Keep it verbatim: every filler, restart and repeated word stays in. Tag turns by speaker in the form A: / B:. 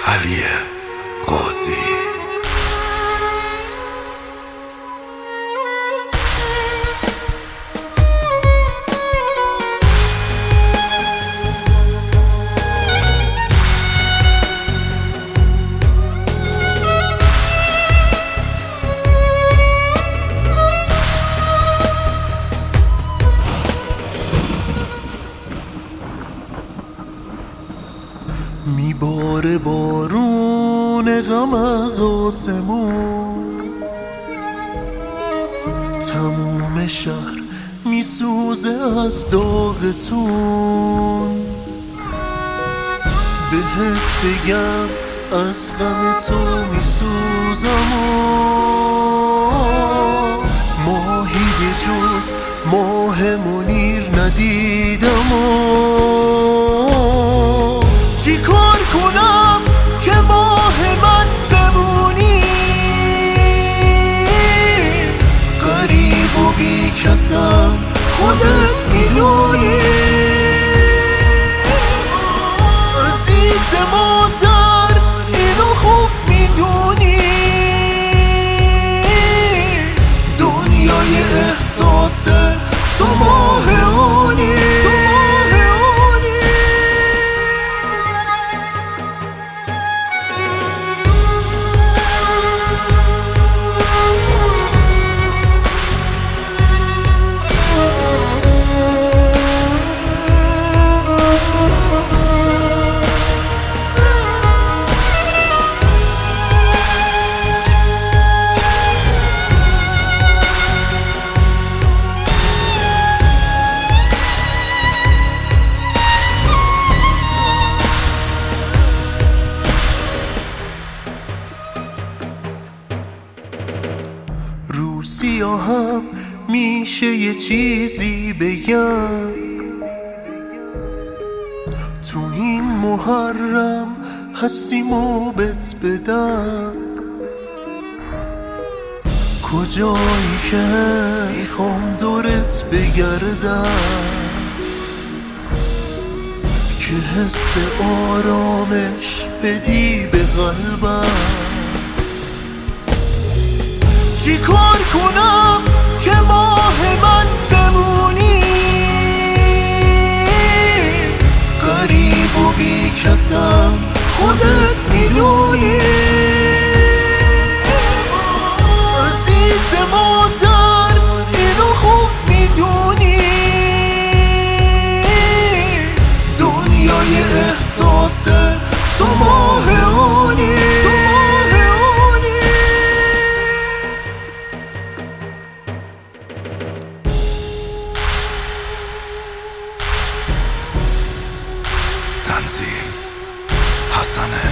A: علی قاضی.
B: میباره بارون غم از آسمون، تموم شهر میسوزه از داغتون. بهت بگم از غم تو میسوزم و ماهی به جز ماه منیر ندیدم و چی کار کنم که ماه من بمونی؟ غریب و بی کسم خودت میدونی. عزیز مادر اینو خوب میدونی، دنیای احساس تو ماه اونی. رو سیاهم میشه یه چیزی بگم، تو این محرم هستیم و بت بدم. کجایی که میخوام دورت بگردم که حس آرامش بدی به قلبم. چی کار کنم که ماه من بمونی؟ غریب و بی کسم خودت میدونی. عزیز مادر اینو خوب میدونی، دنیای احساس تو ماه اونی.
A: تنظیم حسن